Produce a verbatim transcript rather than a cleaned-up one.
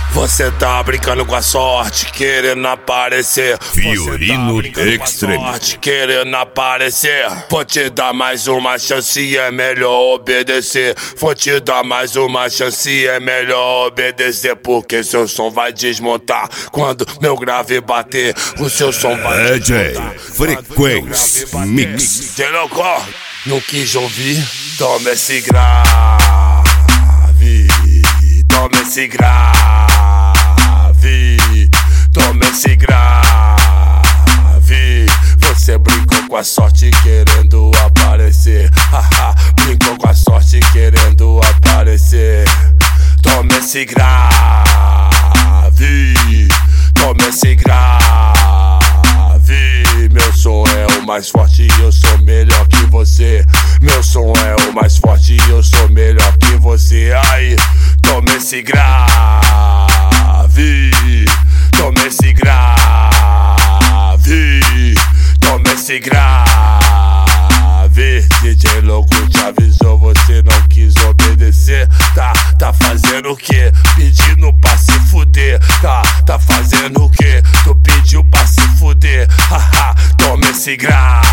Você tá brincando com a sorte, querendo aparecer. Fiorino Extreme, sorte, querendo aparecer. Vou te dar mais uma chance, é melhor obedecer. Vou te dar mais uma chance, é melhor obedecer. Porque seu som vai desmontar quando meu grave bater. O seu som vai D J desmontar. Frequência Mix. Te louco, não quis ouvir, toma esse grave. Toma esse grave. Toma esse grave. Você brincou com a sorte querendo aparecer. Haha, brincou com a sorte querendo aparecer. Toma esse grave. Toma esse grave. Meu som é o mais forte e eu sou melhor que você. Meu som é o mais forte e eu sou melhor que você. Aí, toma esse grave. Toma esse grave. Toma esse grave. D J louco te avisou, você não quis obedecer. Tá, tá fazendo o quê? Pedindo pra se fuder. Tá, tá fazendo o quê? Tu pediu pra se fuder. Haha, toma esse grave.